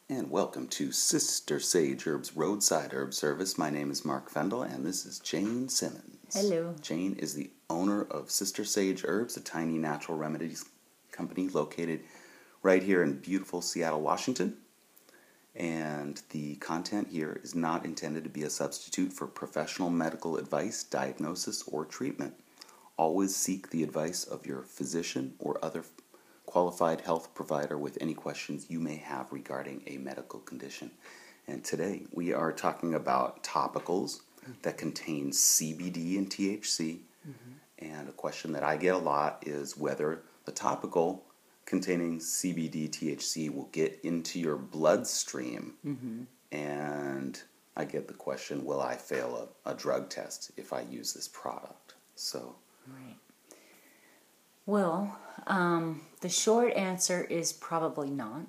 And welcome to Sister Sage Herbs Roadside Herb Service. My name is Mark Fendel, and this is Jane Simmons. Hello. Jane is the owner of Sister Sage Herbs, a tiny natural remedies company located right here in beautiful Seattle, Washington. And the content here is not intended to be a substitute for professional medical advice, diagnosis, or treatment. Always seek the advice of your physician or other qualified health provider with any questions you may have regarding a medical condition. And today we are talking about topicals that contain CBD and THC. And a question that I get a lot is whether the topical containing CBD, THC will get into your bloodstream. And I get the question, will I fail a drug test if I use this product? Right. Well, the short answer is probably not.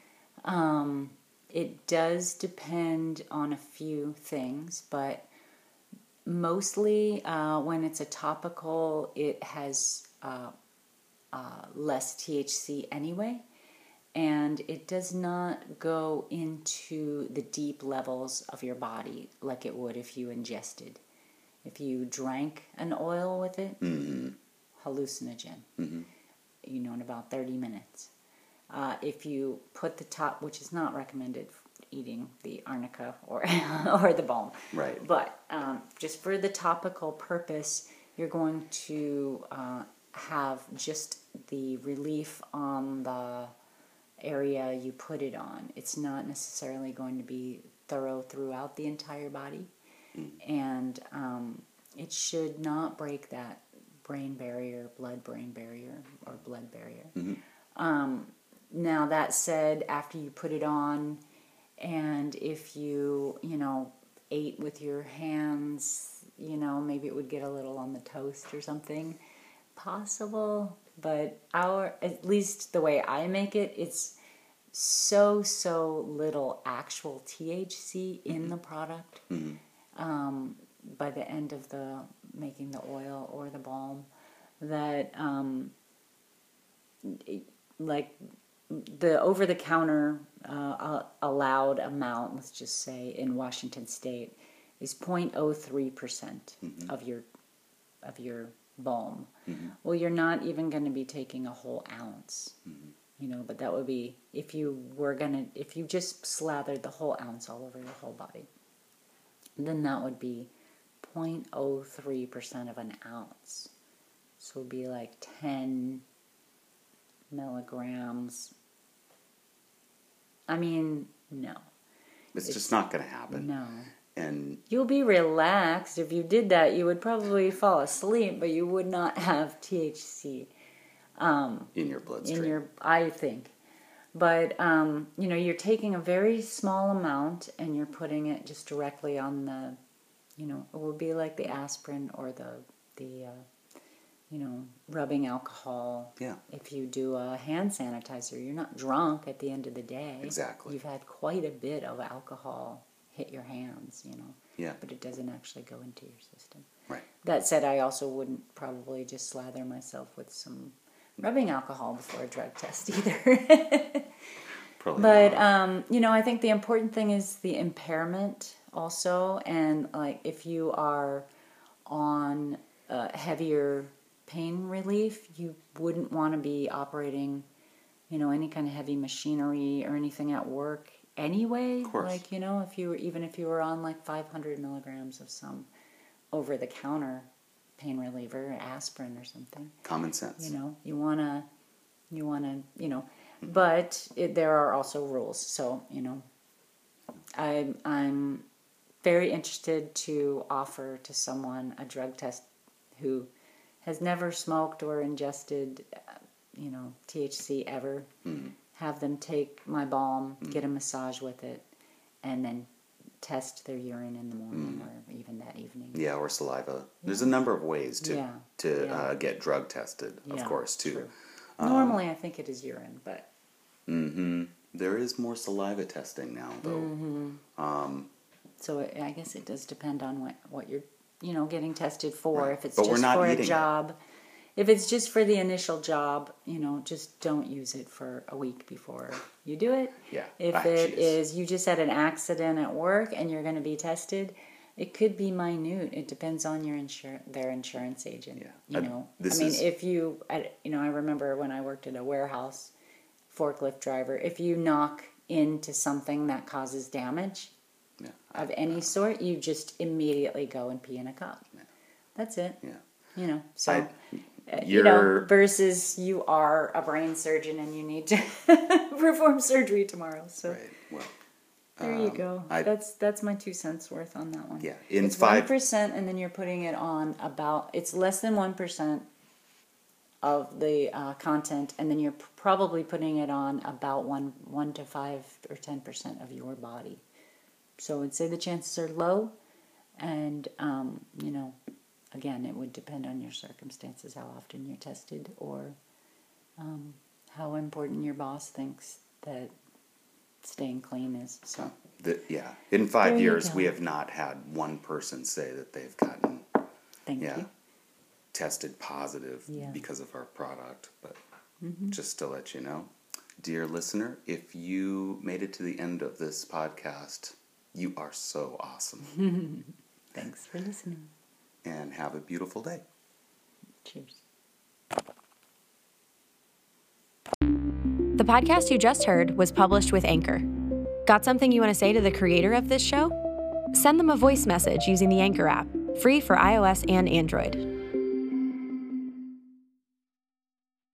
It does depend on a few things, but mostly when it's a topical, it has less THC anyway, and it does not go into the deep levels of your body like it would if you ingested. If you drank an oil with it, hallucinogen, in about 30 minutes. If you put the top, which is not recommended eating the arnica or the balm. Right. But just for the topical purpose, you're going to have just the relief on the area you put it on. It's not necessarily going to be thorough throughout the entire body. And it should not break that blood-brain barrier, or blood barrier. Now, that said, after you put it on, and if you, ate with your hands, maybe it would get a little on the toast or something. Possible, but at least the way I make it, it's so little actual THC in the product. By the end of making the oil or the balm, that like the over-the-counter allowed amount, let's just say in Washington State, is 0.03% of your balm. Well, you're not even going to be taking a whole ounce, but that would be if you just slathered the whole ounce all over your whole body, then that would be 0.03% of an ounce. So it would be like 10 milligrams. I mean, no. It's just not going to happen. No. And you'll be relaxed. If you did that, you would probably fall asleep, but you would not have THC in your bloodstream. I think. But, you're taking a very small amount and you're putting it just directly on the, it would be like the aspirin or the rubbing alcohol. Yeah. If you do a hand sanitizer, you're not drunk at the end of the day. Exactly. You've had quite a bit of alcohol hit your hands, Yeah. But it doesn't actually go into your system. Right. That said, I also wouldn't probably just slather myself with some rubbing alcohol before a drug test either. Probably but, not. I think the important thing is the impairment also. And, like, if you are on heavier pain relief, you wouldn't want to be operating, any kind of heavy machinery or anything at work anyway. Of course. Like, if you were on like 500 milligrams of some over-the-counter pain reliever, aspirin or something. Common sense. You wanna, but there are also rules. So, I'm very interested to offer to someone a drug test who has never smoked or ingested, THC ever. Have them take my balm, get a massage with it, and then test their urine in the morning or even that evening. Yeah, or saliva. There's a number of ways to get drug tested, of course, too. True. Normally, I think it is urine, but... There is more saliva testing now, though. So I guess it does depend on what you're, getting tested for. Right. If it's but just we're not for a eating job, If it's just for the initial job, just don't use it for a week before you do it. Yeah. If it is you just had an accident at work and you're going to be tested, it could be minute. It depends on their insurance agent. Yeah. If you, I remember when I worked at a warehouse, forklift driver, if you knock into something that causes damage of any sort, you just immediately go and pee in a cup. Yeah. That's it. Yeah. Versus you are a brain surgeon and you need to perform surgery tomorrow. So right. Well, there you go. That's my 2 cents worth on that one. Yeah. It's 1%, and then you're putting it on it's less than 1% of the content, and then you're probably putting it on about 1 to 5 or 10% of your body. So I'd say the chances are low, and again, it would depend on your circumstances, how often you're tested, or how important your boss thinks that staying clean is. So in 5 years, we have not had one person say that they've gotten Thank you. tested positive because of our product. But just to let you know, dear listener, if you made it to the end of this podcast, you are so awesome. Thanks for listening. And have a beautiful day. Cheers. The podcast you just heard was published with Anchor. Got something you want to say to the creator of this show? Send them a voice message using the Anchor app, free for iOS and Android.